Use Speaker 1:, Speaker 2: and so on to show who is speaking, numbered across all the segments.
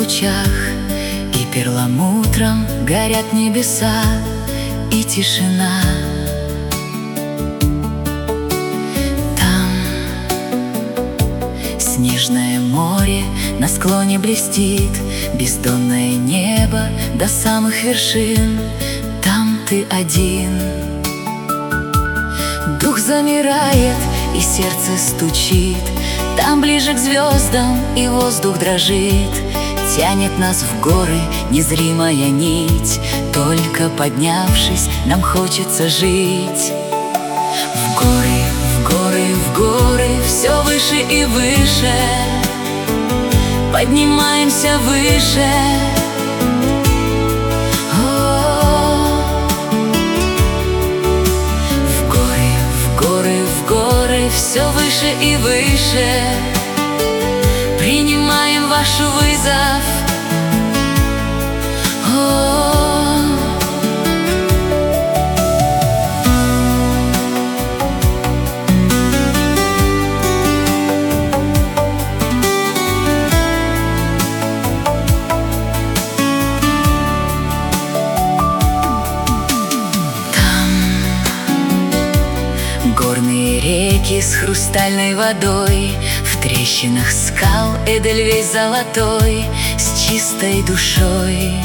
Speaker 1: лучах, и перламутром горят небеса и тишина. Там снежное море на склоне блестит, бездонное небо до самых вершин. Там ты один. Дух замирает и сердце стучит. Там ближе к звездам и воздух дрожит. Тянет нас в горы незримая нить. Только поднявшись, нам хочется жить. В горы, в горы, в горы, все выше и выше. Поднимаемся выше. Все выше и выше. Принимаем ваш вызов. Горные реки с хрустальной водой, в трещинах скал Эдельвейс золотой, с чистой душой.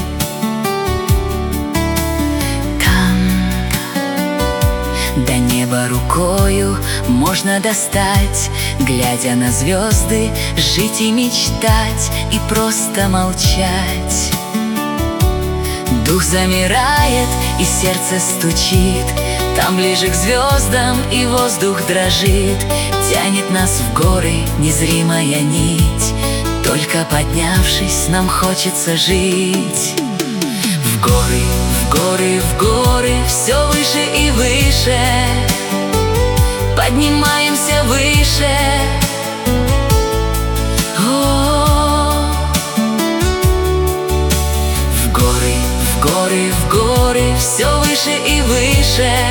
Speaker 1: Там до неба рукою можно достать, глядя на звезды, жить и мечтать, и просто молчать. Дух замирает и сердце стучит. Там ближе к звездам и воздух дрожит. Тянет нас в горы незримая нить. Только поднявшись, нам хочется жить. В горы, в горы, в горы, все выше и выше. Поднимаемся выше. В горы, в горы, в горы, все выше и выше.